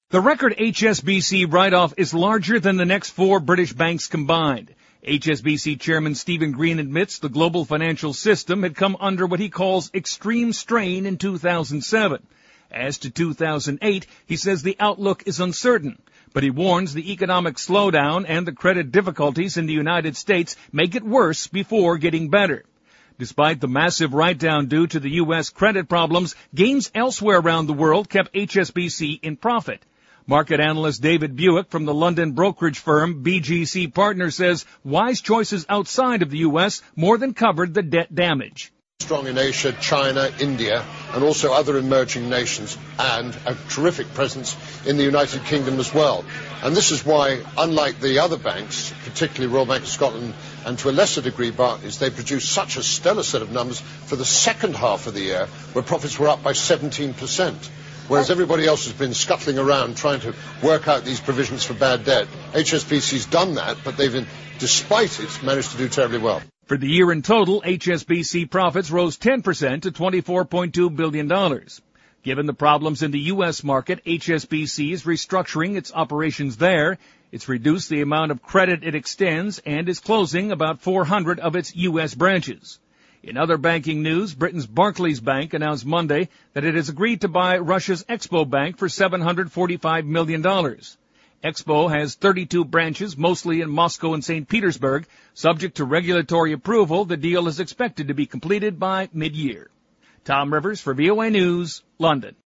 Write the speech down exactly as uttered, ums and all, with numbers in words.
The record H S B C write-off is larger than the next four British banks combined. H S B C Chairman Stephen Green admits the global financial system had come under what he calls extreme strain in two thousand seven. As to two thousand eight, he says the outlook is uncertain, but he warns the economic slowdown and the credit difficulties in the United States may get worse before getting better. Despite the massive write-down due to the U S credit problems, gains elsewhere around the world kept H S B C in profit. Market analyst David Buick from the London brokerage firm B G C Partners says wise choices outside of the U S more than covered the debt damage. Strong in Asia, China, India, and also other emerging nations, and a terrific presence in the United Kingdom as well. And this is why, unlike the other banks, particularly Royal Bank of Scotland and to a lesser degree Barclays, they produced such a stellar set of numbers for the second half of the year, where profits were up by seventeen percent. Whereas everybody else has been scuttling around trying to work out these provisions for bad debt. H S B C's done that, but they've, been, despite it, managed to do terribly well. For the year in total, H S B C profits rose ten percent to twenty-four point two billion dollars. Given the problems in the U S market, H S B C is restructuring its operations there. It's reduced the amount of credit it extends and is closing about four hundred of its U S branches. In other banking news, Britain's Barclays Bank announced Monday that it has agreed to buy Russia's Expo Bank for seven hundred forty-five million dollars. Expo has thirty-two branches, mostly in Moscow and Saint Petersburg. Subject to regulatory approval, the deal is expected to be completed by mid-year. Tom Rivers for V O A News, London.